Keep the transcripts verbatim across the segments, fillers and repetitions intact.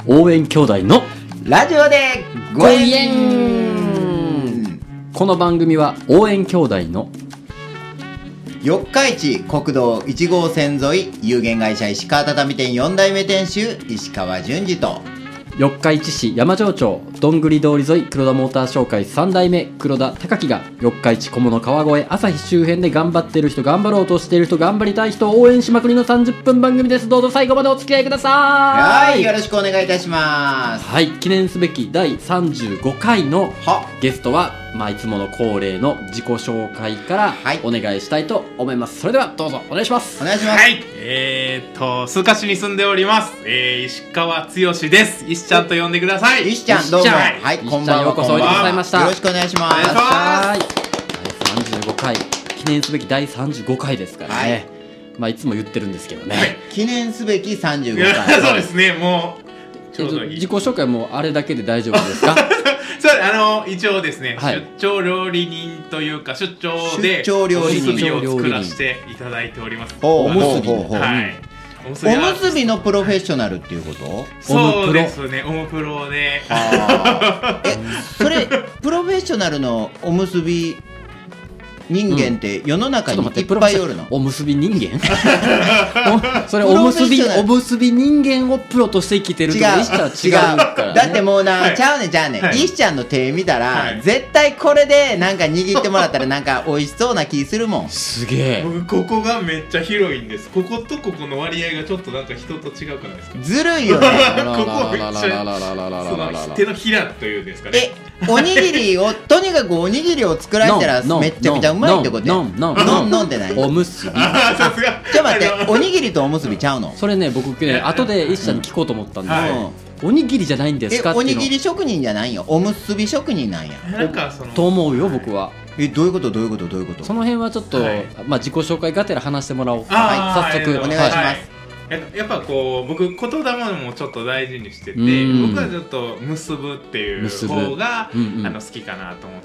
応援兄弟のラジオでご縁。 この番組は応援兄弟の四日市国道いち号線沿い有限会社石川畳店よん代目店主石川淳二と四日市市山上町どんぐり通り沿い黒田モーター商会さん代目黒田隆樹が四日市小物川越朝日周辺で頑張ってる人、頑張ろうとしている人、頑張りたい人を応援しまくりのさんじゅっぷん番組です。どうぞ最後までお付き合いください。 はい、よろしくお願いいたします。 はい、記念すべきだいさんじゅうごかいのはゲストは、まあ、いつもの恒例の自己紹介からはいお願いしたいと思います。それではどうぞお願いします。 お願いします。 はい、えーっと須賀市に住んでおります、えー、石川剛です。石ちゃんと呼んでください。 石ちゃんどうも。 石ちゃんはい、 石ちゃんこんばんは。 ようこそおいでくださいました。 よろしくお願いします。 お願いします。 はい、だいさんじゅうごかい、記念すべきだいさんじゅうごかいですからね、 はい、 まあいつも言ってるんですけどね、 はい、 記念すべきさんじゅうごいやかい。 そうですね、もうちょうどいい。 自己紹介もあれだけで大丈夫ですか？ そう、あの一応ですね、 はい、 出張料理人というか出張で出張料理人おむすびを作らせていただいております。 おむすびほうほうほうはい、おむすおびはむすびのプロフェッショナルっていうこと？ そうですね、おむプロで。 あーえ、それプロフェッショナルのおむすび人間って世の中にいっぱいおるの？ おむすび人間？おそれおむすびおむすび人間をプロとして生きてると違うか石ちゃんは違うから、ね、 だってもうな、 はい、 ちゃうねんちゃうねん、 はい、 石ちゃんの手見たら、はい、絶対これでなんか握ってもらったらなんか美味しそうな気するもん。 すげえ。 僕ここがめっちゃ広いんです。こことここの割合がちょっとなんか人と違うくないですか？ ずるいよね。 ここめっちゃその手のひらというんですかね。 え、おにぎりをとにかくおにぎりを作られたらめっちゃめちゃうまいってことや。 ノンノンノンノンって何？ おむすび。 あ、さすが。 ちょっと待って、おにぎりとおむすびちゃうの？ それね、僕ね後で石ちゃんに聞こうと思ったんだけど、はい、おにぎりじゃないんですかっていうの。 え、おにぎり職人じゃないよ、おむすび職人なんや。 なんかそのと思うよ僕は。 え、どういうことどういうことどういうこと？ その辺はちょっと、はい、まあ自己紹介がてら話してもらおうか。 はい、 早速お願いします。はい、 や, やっぱこう僕言霊もちょっと大事にしてて、僕はちょっと結ぶっていう方が、うんうん、あの好きかなと思って、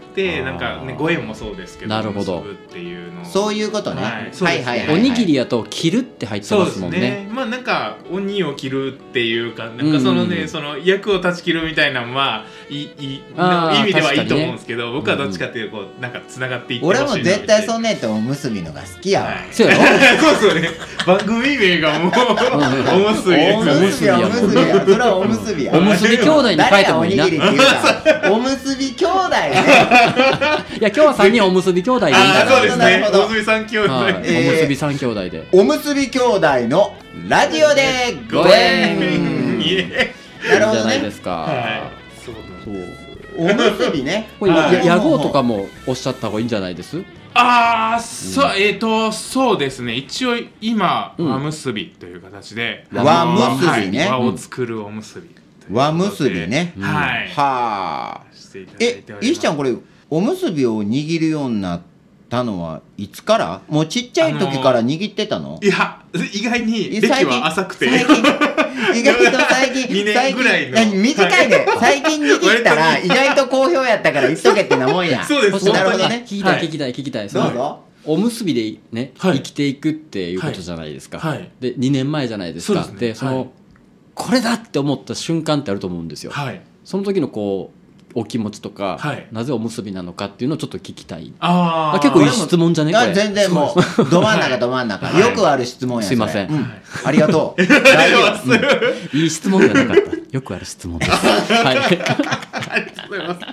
なんかね、ご縁もそうですけど、 なるほど、 結ぶっていうのそういうことね、はい、 はいはいはいはい、 おにぎりやと切るって入ってますもんね。 そうですね、まあなんか鬼を切るっていうか、なんかそのね、うんうん、その役を断ち切るみたいなのはいいい意味ではいいと思うんですけど、ね、僕はどっちかっていうとこうなんかつながっていってほしいな。 俺も絶対そんねんとおむすびのが好きやわ、はい、 そうやろそうですよね、番組名がもうおむすびおむすびや、おむすびや、それはおむすびや。 おむすび兄弟に書いてもいいな。 誰がおにぎりって言うか。おむすび兄弟ね。 いや、今日はさんにんおむすび兄弟でいいんだ。 あ、そうですね。おむすびさん兄弟。 おむすびさん兄弟で。 おむすび兄弟のラジオでご縁。 なるほどね。じゃないですか。はい。 そうおむすびね。 これ屋号とかもおっしゃった方がいいんじゃないです？ ああ、そう、えっと、そうですね。一応今、和結びという形で、 和結びね。 和を作るおむすび。 和結びね。 はい。 はあ。え、石ちゃんこれおむすびを握るようになったのはいつから？もうちっちゃい時から握ってたの？ いや、意外に歴は浅くて。 最近意外と最近にねんぐらいの短いね。最近握ったら意外と好評やったから言っとけってなもんや。 そうです。 なるほどね。 聞きたい聞きたい聞きたい。 どうぞ。 おむすびでね、生きていくっていうことじゃないですか。でにねんまえじゃないですか。でそのこれだって思った瞬間ってあると思うんですよ。その時のこうお気持ちとか、なぜおむすびなのかっていうのをちょっと聞きたい。ああ、結構いい質問じゃねこれ。 全然もうど真ん中ど真ん中、よくある質問や。 すいません、 ありがとう。大丈夫。いい質問じゃなかった。よくある質問です。はい。 ありがとうございます。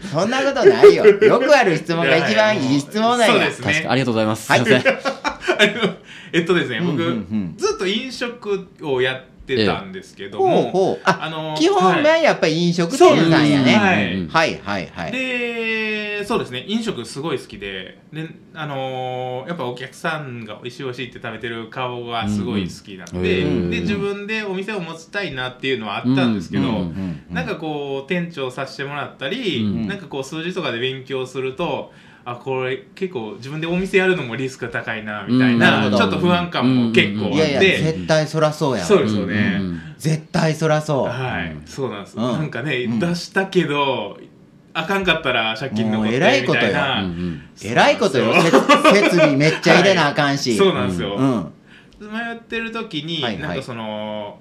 そんなことないよ。よくある質問が一番いい質問なんや。 確かにありがとうございます。すいません。 えっとですね、僕ずっと飲食をやっててたんですけども、 あの基本はやっぱり飲食店さんやね。はいはいはい。 で、そうですね、飲食すごい好きで、で、あのやっぱお客さんがおいしいおいしいって食べてる顔がすごい好きなので、で自分でお店を持ちたいなっていうのはあったんですけど、なんかこう店長させてもらったり、なんかこう数字とかで勉強すると、あ、これ結構自分でお店やるのもリスク高いなみたいな、ちょっと不安感も結構あって、いやいや絶対そらそうや。 そうですよね、 絶対そらそう。 はい、そうなんです。なんかね、出したけどあかんかったら借金残ってみたいな。えらいことよ。えらいことよ。設備めっちゃ入れなあかんし。 そうなんですよ。迷ってる時になんかその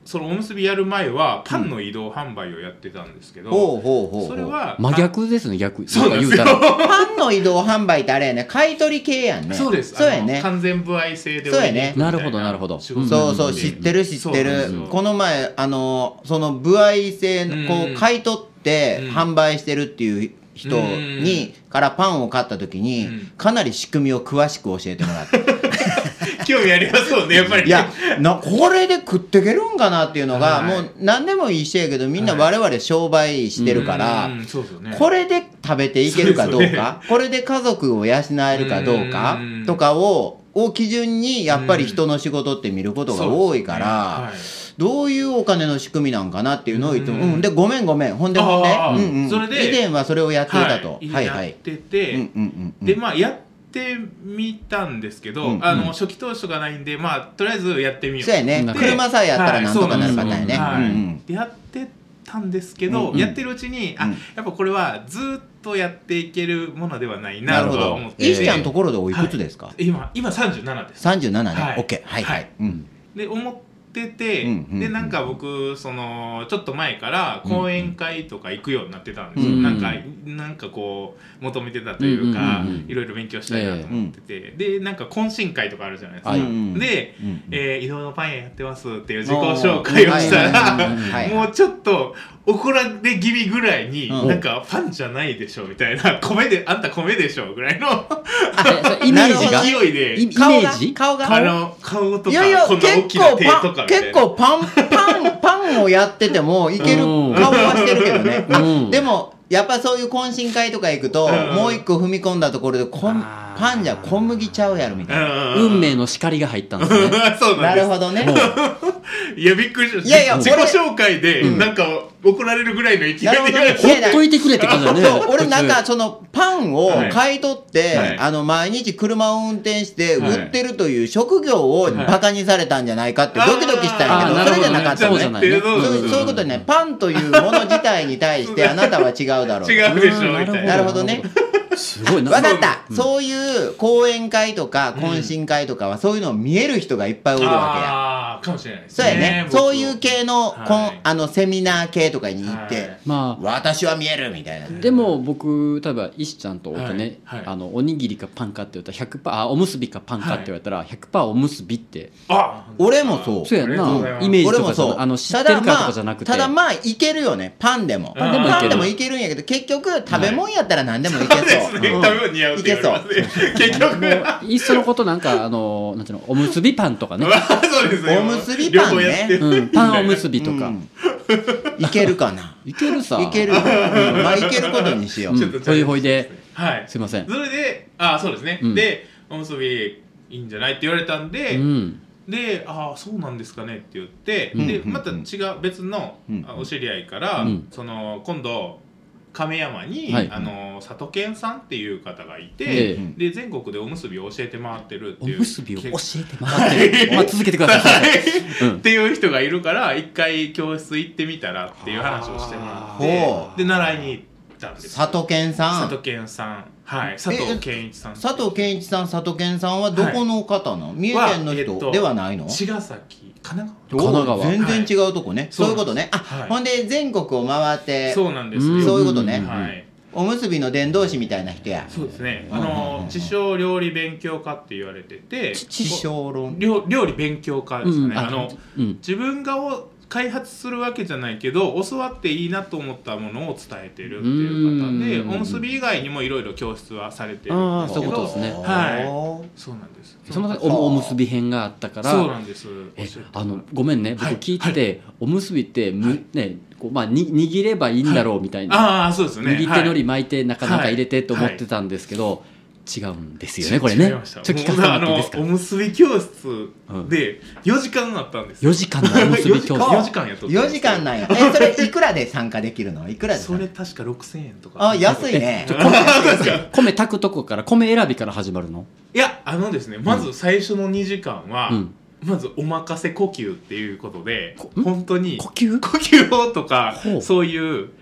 そのおむすびやる前はパンの移動販売をやってたんですけど、 ほうほうほう、 それは真逆ですね、逆。 そうなんですよ。 パンの移動販売ってあれやね、買い取り系やんね。 そうです。 そうやね。 完全歩合制でそうやね。 なるほどなるほど。 そうそう知ってる知ってる。この前あのその歩合制のこう買い取って販売してるっていう人にからパンを買った時にかなり仕組みを詳しく教えてもらった。 興味ありますもんね、やっぱり。 いやな、これで食っていけるんかなっていうのが、はい、もう何でもいい人やけどみんな我々商売してるから、はいね、これで食べていけるかどうか、ね、これで家族を養えるかどうかとかをを基準にやっぱり人の仕事って見ることが多いから、ねはい、どういうお金の仕組みなんかなっていうのを言っても、うん、でごめんごめんほんでほんで、うんうん、それで以前はそれをやっていたと、 はいはいはい、やってて、うんうんうんうん、でまあやってってみたんですけど、うんうん、あの初期投資がないんで、まあとりあえずやってみよう。 そうやね。車さえやったらなんとかなるパターンやね。 はい、うんうん、やってたんですけど、うんうん、やってるうちに、あ、やっぱこれはずっとやっていけるものではないなとは思って。 いいちゃんのところでおいくつですか？ はい、今今さんじゅうななです。 さんじゅうななね。はい、オッケー。はいはい。うん、 で思ってて、うんうんうん、でなんか僕そのちょっと前から講演会とか行くようになってたんですよ、うんうん、なんかなんかこう求めてたというか、うんうんうん、いろいろ勉強したいなと思ってて、えー、でなんか懇親会とかあるじゃないですか、うん、で、うんうんえー、移動のパン屋やってますっていう自己紹介をしたらもうちょっと怒られ気味ぐらいに、うん、なんかファンじゃないでしょみたいな、米であんた米でしょぐらいのイメージが勢いでイメージ顔があの顔とかいやいやこんな大きな手とかみたいな結構パンパンパンをやっててもいける顔はしてるけどね、うん、でもやっぱそういう懇親会とか行くと、うん、もう一個踏み込んだところでこんパンじゃ小麦ちゃうやろみたいな、 運命の叱りが入ったんですねそうなんです。 なるほどねいやびっくりした。 いやいや自己紹介でなんか怒られるぐらいの勢いで、 ね、 ほっといてくれって感じだね俺なんかそのパンを買い取って、はい、あの毎日車を運転して売ってるという職業をバカにされたんじゃないかってドキドキしたんやけど、はい、それじゃなかったのね。そういうことね、パンというもの自体に対してあなたは違うだろう違うでしょみたいな。 なるほどね。 すごいな。 分かった、うん、そういう講演会とか懇親会とかはそういうのを見える人がいっぱいおるわけや、 あーかもしれないですね。 そうやね、そういう系の、はい、あのセミナー系とかに行って、はい、まあ、私は見えるみたいな。 でも僕例えば石ちゃんとおってね、はいはい、あのおにぎりかパンかって言ったら ひゃくパーセント あおむすびかパンかって言われたら ひゃくパーセント おむすびって、 あ俺もそうそうやんな、イメージとかじゃあの知ってるかとかじゃなくて、 ただまあいけるよね、パンでもパンでもいける、パンでもいけるんやけど結局食べ物やったら何でもいけそう、はい、そうですね、うん、食べ物似合うって言われますね結局いっそのことなんかあのなんていうのおむすびパンとかねそうですね、 おむすびパンね、 うん、パンおむすびとか、うん、 いけるかな、 いけるさ、 いける、うん、まあいけることにしよう、うん、 ほいほいで、 はい、 すいません。 それであそうですね、うん、でおむすびいいんじゃないって言われたんで、うん、でああそうなんですかねって言って、うん、でまた違う別のお知り合いから、うん、その今度亀山に、はい、あの里健さんっていう方がいて、ええ、で全国でおむすびを教えて回ってるっていう、 おむすびを教えて回ってる、まあ、続けてください、 うん、っていう人がいるから一回教室行ってみたらっていう話をしてもらって、で習いに行ったんです。 里健さん、 里健さん、はい、佐藤健一さん、 佐藤健一さん、里健さんはどこの方なの、はい、三重県の人、えっと、ではないの？ 茅ヶ崎、神奈川、神奈川、 全然違うとこね、はい、そういうことね、あ、はい、ほんで全国を回って、 そうなんですよ、そういうことね、 はい、 おむすびの伝道師みたいな人や。 そうですね、あの地匠料理勉強家って言われてて、 地匠論料, 料理勉強家ですね、うん、あの、うん、自分がを開発するわけじゃないけど教わっていいなと思ったものを伝えてるっていう方で、おむすび以外にもいろいろ教室はされてるんですけど、 そういうことですね、 はい、そうなんです。 そのおむすび編があったから、 そうなんです。 えあのごめんね、僕聞いてて、はいはい、おむすびってむ、はい、ねこうまあ、に握ればいいんだろうみたいな、 はい、あそうですね、 握ってのり巻いてなかなか入れてと思ってたんですけど、はいはい違うんですよねこれね。 違いました。ちょっと聞かせてもらっていいですか。おむすび教室でよじかんあったんですよ。 よじかんのおむすび教室よじかんやっとった。 よじかんなんや。えそれいくらで参加できるの？いくらで？ それ確かろくせんえんとか。 あ安いね。 米米炊くとこから米選びから始まるの？ いやあのですね、まず最初のにじかんは、うん、まずお任せ呼吸っていうことで本当に呼吸呼吸法とかそういう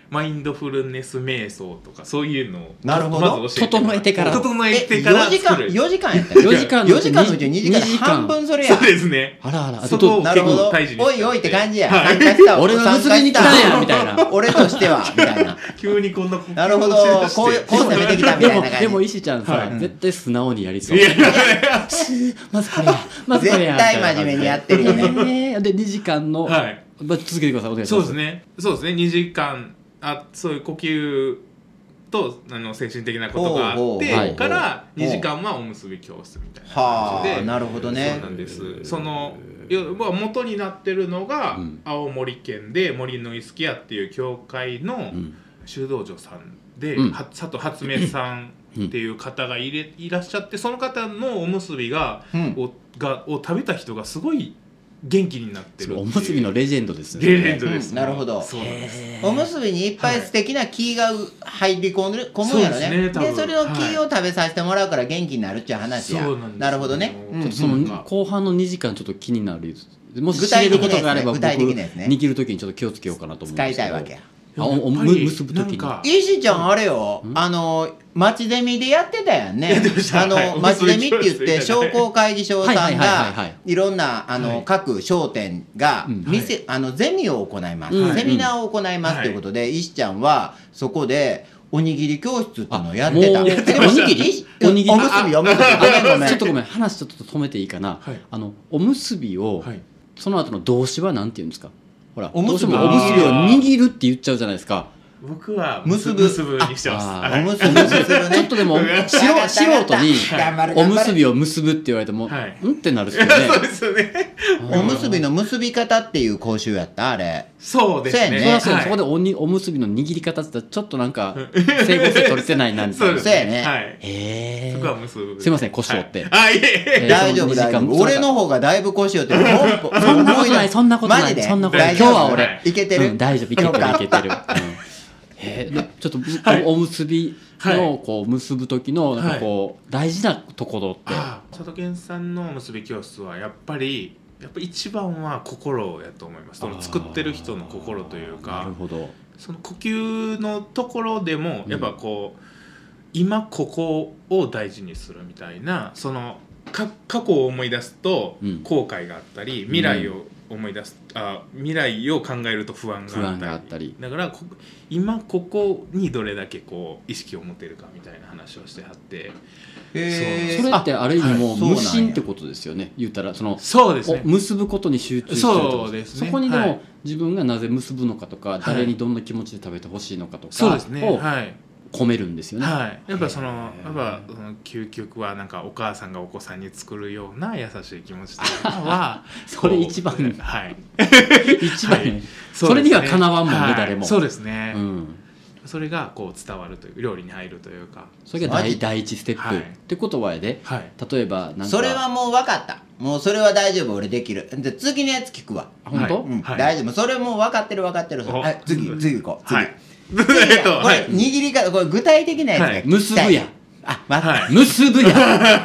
マインドフルネス瞑想とかそういうのをなるほどまず教えて整えてから整えてからよじかんよじかんやったよじかんよじかんのうちににじかんで半分それやそうですね。 あらあらそこをなるほど結構大事においおいって感じや、 はい参加した俺は結びに来たんやみたいな俺としてはみたいな急にこんななるほどこういうこう攻めてきたみでもたいな感じでも石ちゃんさ、 はい絶対素直にやりそういやいやいやまずこれやまずこれや絶対真面目にやってるよねねでにじかんの、 はいま続けてくださいお願いしそうまですすねそうですねにじかんあそういう呼吸とあの精神的なことがあほうほうってはいからにじかんはおむすび教室みたいな感じではあなるほどねそうなんですその要は元になってるのが、 うん青森県で森のイスキヤっていう教会のん修道女さんで、 うんは佐藤初音さんっていう方がいれいらっしゃってその方のおむすびが,、 うんをがを食べた人がすごい元気になってるっていうおむすびのレジェンドですねレジェンドです、 うんなるほどそうなんですおむすびにいっぱい素敵な木が入り込んでる込むんやろねそうですね多分でそれの木を食べさせてもらうから元気になるっていう話や、 そうなんですなるほどね、うんちょっとそのうん後半のにじかんちょっと気になるもし知具体的なやつねれることがあれば僕具体的なやつね握るときにちょっと気をつけようかなと思うん使ですけどいたいわけやあおおむやっぱり結ぶときになんか石ちゃんあれよ、あの町ゼミでやってたやんねやってましたあの、 はい町ゼミって言って商工会議所さんはいはいはいはいはがいいろんなあの、 はい各商店がうん店、あのゼミを行います、 うんセミナーを行いますということで、石ちゃんはそこでおにぎり教室っていうのをやってたあもうでもおにぎり石おにぎりおむすびおむすびごめんごめんちょっとごめん話ちょっと止めていいかな、 はいあのおむすびを、 はいその後の動詞はなんて言うんですかほらおむすびどうしてもおむすびを握るって言っちゃうじゃないですか僕は結ぶ結ぶにしてますあはいおむすび結ぶねちょっとでもはい素人素人に頑張るお頑張るむすびを結ぶって言われても、 はいうんってなるっすよねそうですよねおむすびの結び方っていう講習やったあれそうですねそうやねそりゃそう、 はいそこでおにおむすびの握り方って言ったらちょっとなんか整合性取れてないなみたいなそうですそうやねはいへえそこは結ぶすいません腰折ってはいあいえいええー大丈夫その大丈夫にじかん俺の方がだいぶ腰をってそんなことないそんなことないマジでそんなことない大丈夫今日は俺いけてる、 うん、大丈夫いけてるよかったいけてる、うんへえでちょっと、 はいおおむすびのこう結ぶ時のなんかこう、大事なところってああ佐渡健さんのおむすび教室はやっぱりやっぱ一番は心やと思いますその作ってる人の心というなかるほどその呼吸のところでもやっぱこう、今ここを大事にするみたいなそのか過去を思い出すとうん後悔があったり、未来を思い出すあ未来を考えると不安があったり不安があったりだからこ今ここにどれだけこう意識を持てるかみたいな話をしてはってへーそれってある意味もうそうなんや無心ってことですよね言ったらそのそうですねお結ぶことに集中してるってことそうですねそこにでも、 はい自分がなぜ結ぶのかとか、 い誰にどんな気持ちで食べてほしいのかとかそうですねをはい込めるんですよね、 はい、やっぱそのやっぱその究極はなんかお母さんがお子さんに作るような優しい気持ちというのはそれ一番こうはい一番、 はいそれにはかなわんもんね、 はい誰もそうですね、 うん、 それがこう伝わるという料理に入るというかそれがマジ第第一ステップ、 はいってことはやではい例えばなんかそれはもう分かったもうそれは大丈夫俺できるで次のやつ聞くわ、 本当、 うんはい大丈夫それもう分かってる分かってるおはい次次行こう次、 はい次えっとこれ握り方これ具体的なやつがはい聞きたい結ぶやあ待って、 はい結ぶや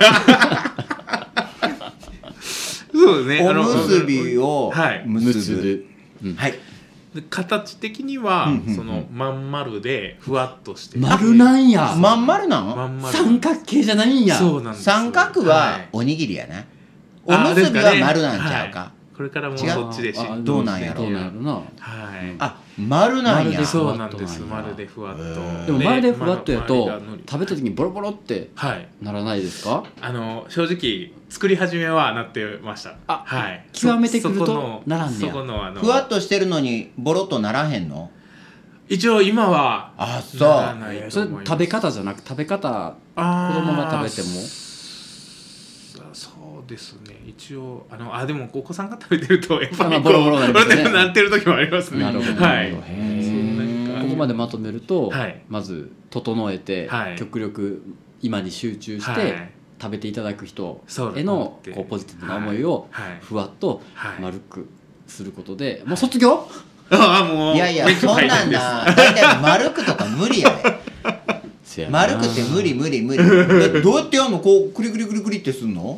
そうですねあのおむすびをはい結ぶ、 結ぶ、うんはいで形的には、 うんうんうんそのまん丸でふわっとして丸なんやまん丸なの、 まん丸三角形じゃないんやそうなんです三角ははいおにぎりやな、おあむすびはですかね丸なんちゃうか、 はいこれからもう違うそっちでしあどうなんやろどうなんやろなはいあ丸なんや丸でそうなんですふわっとなんや丸でふわっとへーでも丸でふわっとやとま周りがのり食べた時にボロボロってはいならないですかあの正直作り始めはなってましたあはい極めてくるとそそこのならんねやそこのあのふわっとしてるのにボロっとならへんの一応今はあそうならないとそれ思います食べ方じゃなく食べ方あー子供が食べてもそそうですね一応あのあでもお子さんが食べてるとやっぱりこうまあボロボロになりますねボロボロになってる時もありますねなるほどはいなるほどへーそうなんかここまでまとめると、 はいまず整えて、 はい極力今に集中して、 はい食べていただく人そうへのだってこうポジティブな思いをはいふわっとはい丸くすることで、もう卒業ああもういやいやめっちゃそん大変ですなんな大体丸くとか無理やでせやな丸くって無理無理無理だってどうやってやんのこうクリクリクリクリってすんの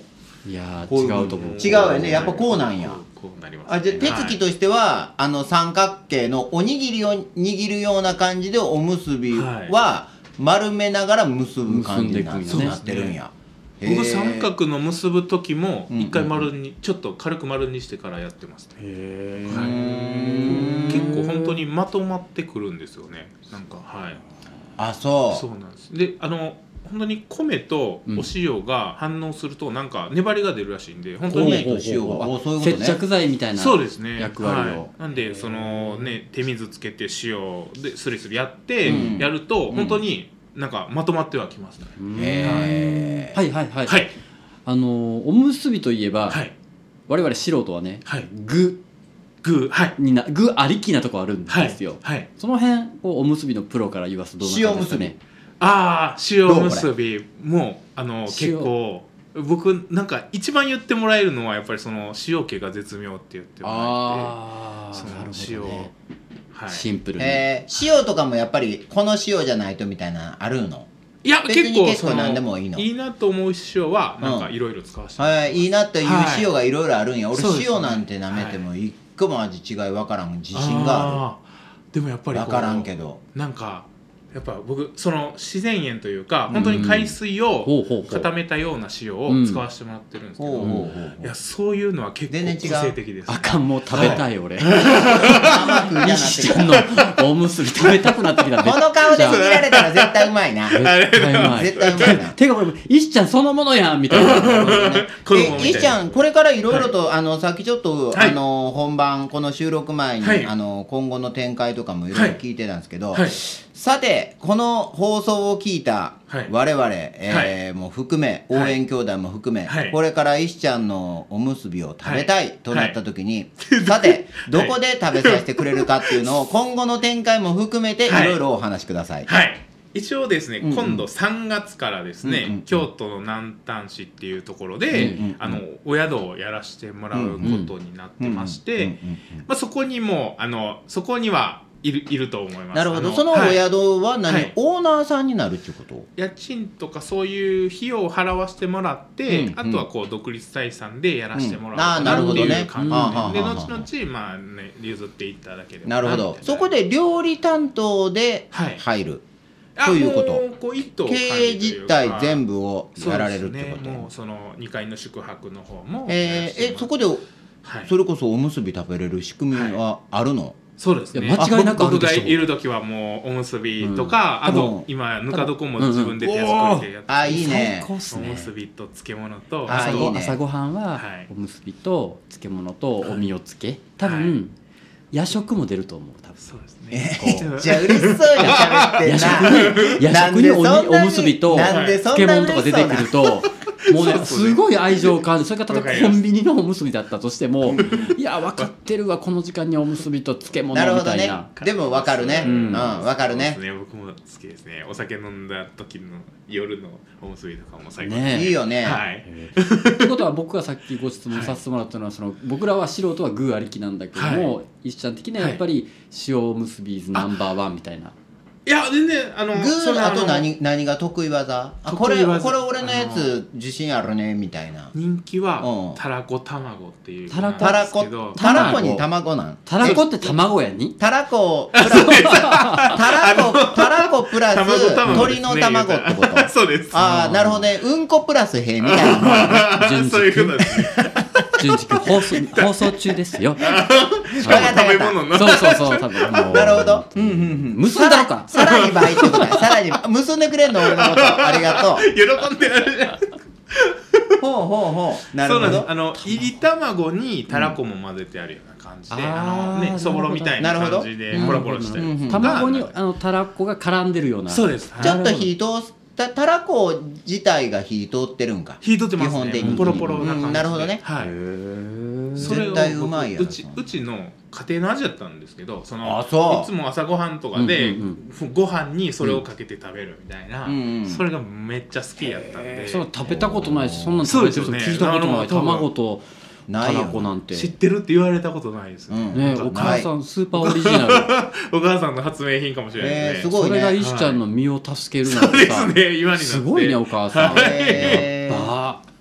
いや違うと思う。 違うよね、やっぱこうなんや。 こうなります、 ね、あじゃあ手つきとしては、はい、あの三角形のおにぎりを握るような感じでおむすびは丸めながら結ぶ感じに な,、ね、なってるんや。 僕三角の結ぶ時も一回丸に、うんうん、ちょっと軽く丸にしてからやってますね。へー、はい、結構本当にまとまってくるんですよね。なんかはい。 あ、そうそうなんです。で、あの本当に米とお塩が反応するとなんか粘りが出るらしいんで、本当に米と塩が接着剤みたいな役割を、 はい、なんでそのね手水つけて塩でスリスリやってやると、うん、本当になんかまとまってはきますね。 へー、はいはいはい、はい、あのおむすびといえば、はい、我々素人はね、はい、具具、はい、 にな具ありきなとこあるんですよ、はいはい、その辺おむすびのプロから言わすとどんな感じですかね。 ああ、塩むすびもあの結構僕なんか一番言ってもらえるのはやっぱりその塩気が絶妙って言ってもらえて、あその塩、ね、 はい、シンプルに、 えー、塩とかもやっぱりこの塩じゃないとみたいなあるの？ いや結構結構何でもいいの。 いいなと思う塩はなんかいろいろ使わせて、 うん、はい、いいなという塩がいろいろあるんや、はい、俺塩なんて舐めても一個も味違い分からん自信がある。でもやっぱり分からんけどなんかやっぱ僕その自然塩というか本当に海水を固めたような塩を使わせてもらってるんですけど、うん、いやそういうのは結構個性的です、ね、 あかん、もう食べたい、はい、俺石ちゃんのおむすび食べたくなってきた。 この顔で見られたら絶対うまいな。絶対うまい、絶対うまいな。 てかこれ石ちゃんそのものやんみたいなえ石ちゃんこれからいろいろと、はい、あのさっきちょっと、はい、あの本番この収録前に、はい、あの今後の展開とかもいろいろ聞いてたんですけど、はいはい、さてこの放送を聞いた我々、はい、えーはい、も含め応援兄弟も含め、はい、これから石ちゃんのおむすびを食べたいとなった時に、はい、さてどこで食べさせてくれるかっていうのを今後の展開も含めていろいろお話しください。 はい、はい、一応ですね、うんうん、今度さんがつからですね、うんうん、京都の南丹市っていうところで、うんうん、あのお宿をやらせてもらうことになってまして、そこにもあのそこにはいる、いると思います。 なるほど。そのお宿は何、はい、オーナーさんになるっていうこと？ 家賃とかそういう費用を払わせてもらって、うんうん、あとはこう独立採算でやらせてもらうかなっていう感じで、うん、で後々まあね譲っていっただけで。 なるほど。そこで料理担当で入る、はい、ということ。 こう一棟経営実態全部をやられるってこと。 ね、もうそのにかいの宿泊の方もえー、えそこで、はい、それこそおむすび食べれる仕組みはあるの？はい、 そうですね。 間違いなくあるでしょ。 僕がいる時はもうおむすびとか、うん、あと今ぬか床も自分で手作りでやって、 うんうん、あいいね。 おむすびと漬物と朝 ご, いい、ね、朝ごはんはおむすびと漬物とおみをつけ、多分、はい、夜食も出ると思う。多分そうですね。 めっちゃ嬉しそうに喋ってんな。 夜食におむすびと漬物とか出てくると。もうね、すごい愛情を感じ、それから例えばコンビニのおむすびだったとしてもいや分かってるわこの時間におむすびと漬物みたいな。なるほどね。 でも分かるね、うん、うん、分かるね。 そうですね。僕も好きですね。お酒飲んだ時の夜のおむすびとかも最高ね。いいよね。 はい。 ということは僕がさっきご質問させてもらったのは、その僕らは素人は具ありきなんだけども、はい、石ちゃん的にはやっぱり塩おむすびズナンバーワンみたいな。 いや全然あのグーあと何何が得意技？あこれこれ俺のやつ自信あるねみたいな。 人気はたらこ卵っていう。 たらこたらこたらこに卵なん。 たらこって卵やに？ たらこプラスたらこたらこプラス鶏の卵ってこと？ そうです。 ああなるほどね。うんこプラスへみたいな。 純そういうことですね。 純次放送放送中ですよ。 食べ物の。 そうそうそう多分もう。 なるほど。うんうんうん。 結んだのか。 さらに倍ってことや。さらに結んでくれんの俺のことありがとう。 喜んでやるじゃん。 ほうほうほう。なるほど。 そうなんです。あのいり卵にたらこも混ぜてあるような感じで、うん、あのねそぼろみたいな感じでポロポロしてる。 卵にあのたらこが絡んでるような。 そうです。 ちょっと火通す。た, たらこ自体が火通ってるんか。 火通ってますね。基本的にポロポロな感じで、うん、なるほどね。 はい。 それ絶対うまいやろ。 うちうちの家庭の味だったんですけど、そのあそういつも朝ごはんとかで、うんうんうん、ご飯にそれをかけて食べるみたいな、うんうん、それがめっちゃ好きやったんで。 そう食べたことないし、そんなの食べてる人聞いたことない。卵とたらこなんて知ってるって言われたことないですね。 うん、ねお母さんスーパーオリジナル。 お母さんの発明品かもしれないですね。 えー、すごいね。 それが石ちゃんの身を助けるなんてさ、 はい、そうですね。今になってすごいねお母さん。 えー、 やっぱ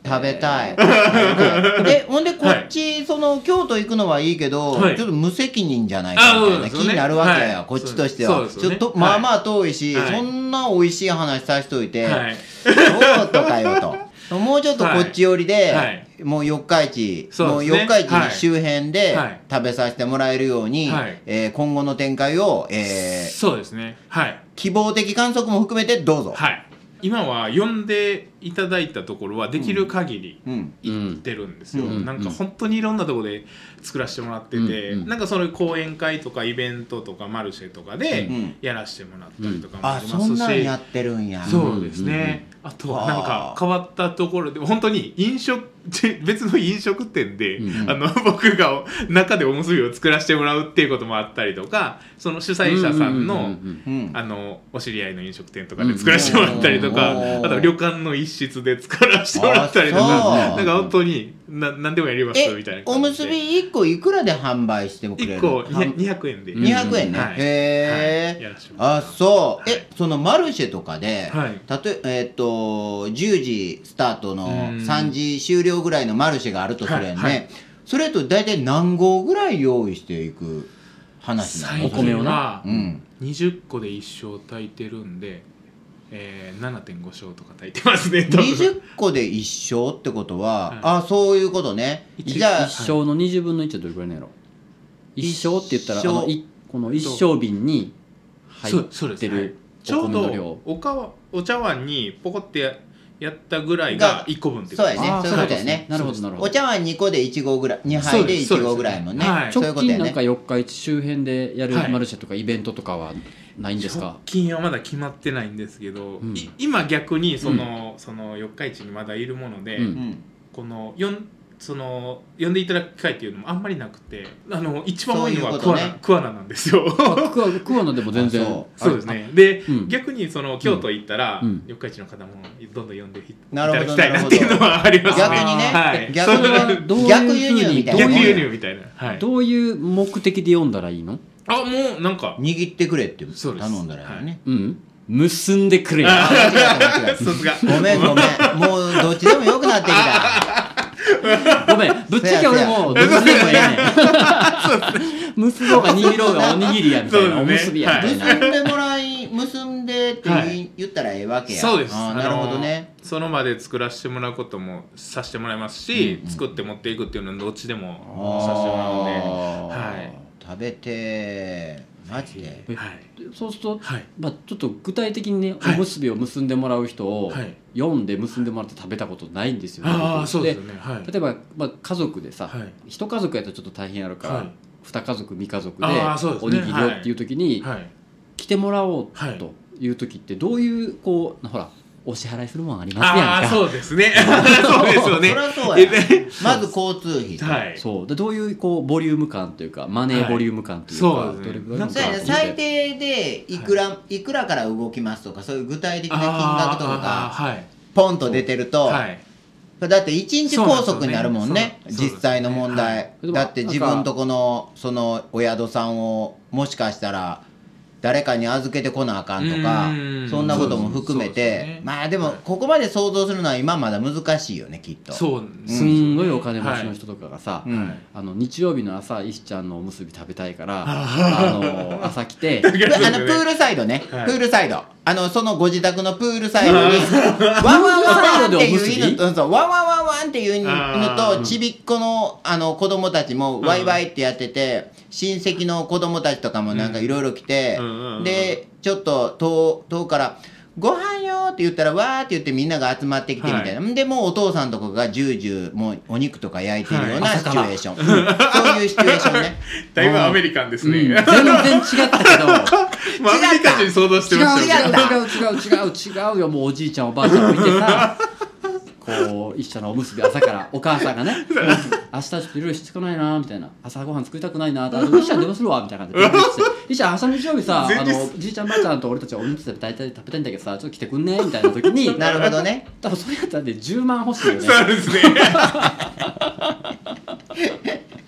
食べたいでほんでこっち、はい、その京都行くのはいいけど、はい、ちょっと無責任じゃないかみたいな気になるわけや、はい、こっちとしては、はい、ちょっと、ね、まあまあ遠いし、はい、そんな美味しい話させといて、はい、そうとかよともうちょっとこっち寄りで、はい、もう四日市、ね、もう四日市に周辺で食べさせてもらえるように、はいえー、今後の展開を、えー、 そうですね、はい、 希望的観測も含めてどうぞ。 はい、今は呼んでいただいたところはできる限り行ってるんですよ、うんうん、なんか本当にいろんなところで作らせてもらってて、うんうん、なんかその講演会とかイベントとかマルシェとかでやらせてもらったりとかもありますし、うんうん、 あそんなんやってるんや。 そうですね、うんうん、あとはなんか変わったところで本当に飲食別の飲食店で、うん、あの僕が中でおむすびを作らせてもらうっていうこともあったりとか、その主催者さんのあのお知り合いの飲食店とかで作らせてもらったりとか、あと旅館の一室で作らせてもらったりとか、なんか本当にな何でもやりますみたいな感じで。 おむすびいっこいくらで販売してもくれる？いっこにひゃくえんで。 にひゃくえんね、はい、へえ、はい、あそう、はい、えそのマルシェとかで、はい、たとええー、っとじゅうじスタートのさんじ終了ぐらいのマルシェがあるとするやんね、はいはい、それと大体何合ぐらい用意していく話なの？ お米をな、うん、にじゅっこでいっ升炊いてるんで、えー、ななてんご升とか炊いてますね。 にじゅっこでいっ升ってことは、はい、あそういうことね。 じゃあいっ升のにじゅうぶんのいちはどれくらいなんやろ？いっ升って言ったらあのいこのいっ升瓶に入ってるお米の量、はい、 おかわお茶碗にポコってややったぐらいがいっこぶんってことです。そうやね、そういうことやね。 なるほどなるほど。 お茶碗にこでいち合ぐらい、にはいでいち合ぐらいもんね。 はい、直近なんか四日市周辺でやるマルシェとかイベントとかはないんですか？ 直近はまだ決まってないんですけど、うん、今逆にその、うん、その四日市にまだいるもので、うん、このよんその呼んでいただく機会っていうのもあんまりなくて、あの一番多いのは桑名、ね、桑名なんですよ。 桑名でも全然そうですね。で、うん、逆にその京都行ったら、うん、四日市の方もどんどん呼んでいただきたいなっていうのはありますね。 逆にね、 はい、 逆にどういう逆輸入みたいな、 逆輸入みたいな、はい、 どういう目的で呼んだらいいの？ あもうなんか握ってくれって頼んだらいいよね。はい、 うん結んでくれ。 あ間違えた間違えた。ごめんごめん。もうどっちでもよくなってきた。 ごめんぶっちゃけ俺もどっちでもええねん。結ぼうが握ろうがおにぎりやみたいな、おむすびやみたいな。 結んでもらい結んでって言ったらええわけや。 そうです。 あなるほどね。 その場で作らせてもらうこともさせてもらいますし、うんうん、作って持っていくっていうのはどっちでもさせてもらうので、はい、 食べてマジで、 はい、そうすると、はいまあ、ちょっと具体的にね、はい、おむすびを結んでもらう人を読んで結んでもらって食べたことないんですよね。 ああそうですよね、はい、 例えば、まあ、家族でさ、はい、一家族やとちょっと大変やるから、はい、二家族三家族でおにぎりをっていう時に、はい、来てもらおうという時ってどういうこうほらお支払いするもんありますやんか。 あそうですね。そうですよね。 そりゃそうや。まず交通費。 はい。そうでどういうこうボリューム感というかマネーボリューム感というか、はい、どれぐらいのか。 最低でいくら、はい、いくらから動きますとかそういう具体的な金額とかがポンと出てると、はい、だっていちにち拘束になるもんね。実際の問題、はい。だって自分とこのそのお宿さんをもしかしたら誰かに預けてこなあかんとかそんなことも含めて、ね、まあでもここまで想像するのは今まだ難しいよねきっと。 そう、 うん、すんごいお金持ちの人とかがさ、はい、あの日曜日の朝石ちゃんのおむすび食べたいからあの朝来てあのプールサイドね、はい、プールサイドあのそのご自宅のプールサイドにワンワンワンワンっていう犬とワンワンワンワンっていう犬とちびっこのあの子供たちもワイワイってやってて親戚の子供たちとかもなんかいろいろ来て、うん、でちょっと遠遠からご飯よって言ったらわーって言ってみんなが集まってきてみたいな、はい、でもうお父さんとかがジュージューもうお肉とか焼いてるようなシチュエーション、はいうん、そういうシチュエーションね。 だいぶアメリカンですね、うん、 全然違ったけどアメリカ人想像してましたよ。違う違う違う違う違うよ。もうおじいちゃんおばあちゃんもいてさこう一緒のおむすび朝からお母さんがね明日ちょっといろいろしてこないなみたいな朝ごはん作りたくないなって一緒に電話するわみたいな感じで一緒に明日日曜日さあのじいちゃんばあちゃんと俺たちはおむすび大体食べたいんだけどさちょっと来てくんねみたいな時になるほどね。 多分それやったらねじゅうまん欲しいよね。 そうですね。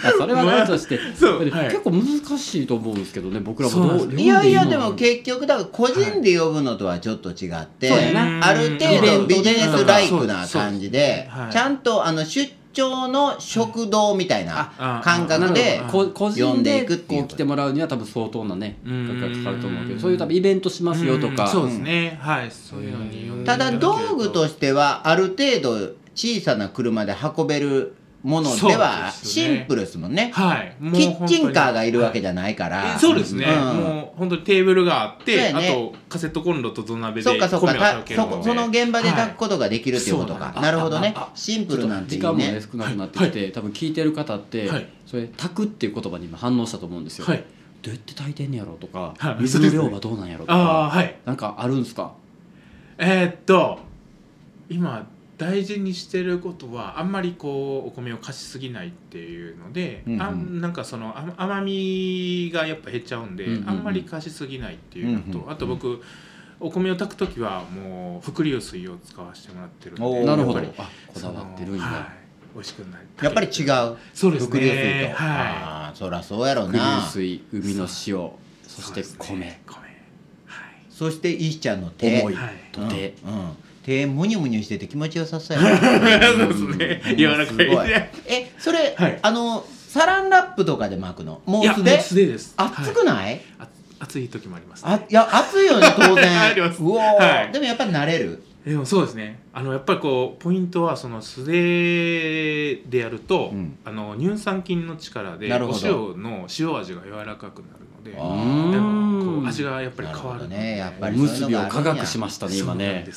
それはないとしてそう、 はい、結構難しいと思うんですけどね、僕らもどういやいやでも結局だから個人で呼ぶのとはちょっと違って、はい、ある程度ビジネスライクな感じで、はい、ちゃんとあの出張の食堂みたいな感覚で呼んでいくっていう。 こう来てもらうには多分相当なね額がかかると思うけど、そういう多分イベントしますよとか、 そうですね、はい、そういうのに呼んでただ道具としてはある程度小さな車で運べるものではシンプルですもんね。 はい、 キッチンカーがいるわけじゃないから、 はい、そうですね、うん、もう本当にテーブルがあって、ね、あとカセットコンロと土鍋で米を炊けるので、 その現場で炊くことができるっていうことか、はい、なるほどね。シンプルなんていいね。 時間もね少なくなってきて、はい、多分聞いてる方って、はい、それ炊くっていう言葉に今反応したと思うんですよ、はい、どうやって炊いてんねやろとか、はい、水の量はどうなんやろとか、あ、はい、なんかあるんですか？ えー、っと今大事にしてることはあんまりこうお米を貸しすぎないっていうので、うんうん、あなんかその甘みがやっぱ減っちゃうんで、うんうん、あんまり貸しすぎないっていうのと、うんうん、あと僕お米を炊くときはもう伏流水を使わせてもらってるので、 なるほど、あ、こだわってるんだ、はい、 美味しくないやっぱり違う。 そうですね、 伏流水と、 はい、 あそりゃそうやろうな。 伏流水、海の塩、そして米、 ね、米、はい、 そして石ちゃんの手、 重いと手、 うんうん、手ムニュムニュしてて気持ちよさそうやなそうですね、柔らかいね。 え、それ、はい、あのサランラップとかで巻くの？もう素手？ いや、もう素手です。 熱くない？ はい、暑い時もあります、 ね、あ、いや熱いよね当然あります。 うお、はい、でもやっぱり慣れる。 でもそうですね、あのやっぱりこうポイントはその素手でやると、うん、あの乳酸菌の力でお塩の塩味が柔らかくなるので、でもこう味がやっぱり変わるね。やっぱりおむすびを科学しましたね今ね。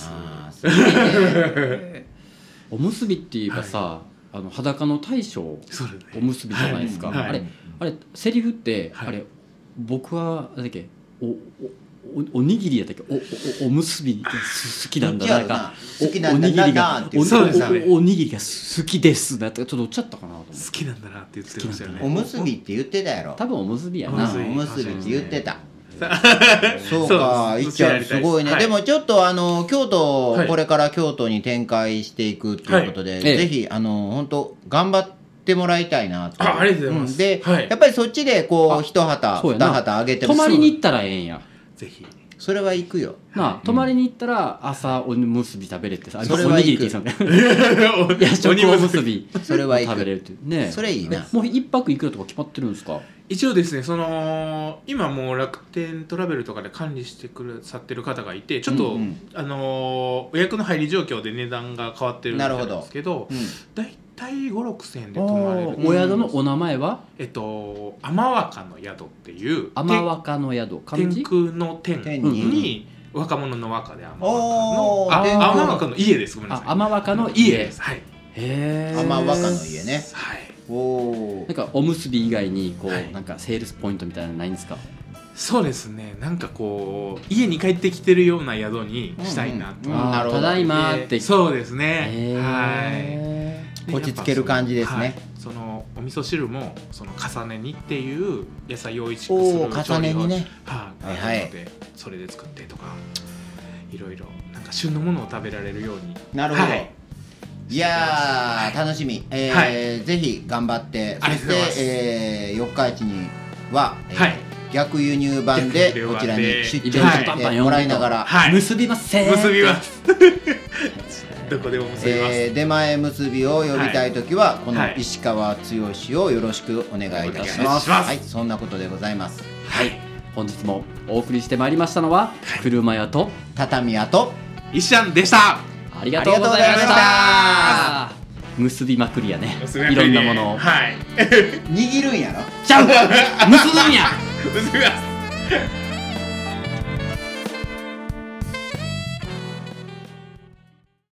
おむすびって言えばさ、はい、あの裸の大将、ね、おむすびじゃないですか、はいはい、あれあれセリフって、はい、あれ僕は何だっけ、おおお, おにぎりやったっけ、おおおむすびが好きなんだなんか好きなんだおにぎりがおおにぎりが好きですだってちょっとおっちゃったかなと思って。 好きなんだなって言ってましたよね。 おむすびって言ってたやろ。 多分おむすびやな。 おむすびって言ってた。そうか、いっちゃんすごいね、はい、でもちょっとあの京都、はい、これから京都に展開していくということで、はい、ぜひあの本当頑張ってもらいたいなと。 あ, ありがとうございます、うん、 で、はい、やっぱりそっちでこう一旗二旗あげても泊まりに行ったらええんや。 ぜひそれは行くよなあ、泊まりに行ったら朝おむすび食べれてさ、 それは行く。 夜食おむすびそれは行く食べれるっていうね。 それいいな。 もう一泊いくらとか決まってるんですか？ 一応ですね、その今もう楽天トラベルとかで管理してくださってる方がいて、ちょっと、うんうん、あの予約の入り状況で値段が変わってるみたいなんですけど、だいたいご、ろくせんえんで泊まれる。 お宿のお名前は？ えっと天若の宿っていう天若の宿、 天空の天に若者の和歌で天若の天若の家です。ごめんなさい。 天若の家です。はい。へえ。天若の家ね。 はい。 おなんかおむすび以外にこう、はい、なんかセールスポイントみたいなのないんですか？ そうですね、なんかこう家に帰ってきてるような宿にしたいなと、うんうん、 あただいまって。 そうですね、はい、 落ち着ける感じですね。 はい、そのお味噌汁もその重ね煮っていう野菜を美味しくする重ね煮ね、 はい、はい、でそれで作ってとかいろいろなんか旬のものを食べられるように。 なるほど、はい、いやー楽しみ、えーはい、ぜひ頑張って、そして、えー、四日市には、えーはい、逆輸入版でこちらに出張してもらいながら、 はい、結びますせー結びますどこでも結びます、 えー、出前結びを呼びたいときは、はい、この石川剛をよろしくお願いいたします。はい、そんなことでございます。 はい、本日もお送りしてまいりましたのは、はい、車屋と畳屋と石ちゃんでした。 ありがとうございました。結びまくりやね。いろんなものを。 はい。 握るんやろ。 ちゃう。結ぶんや。 結びます。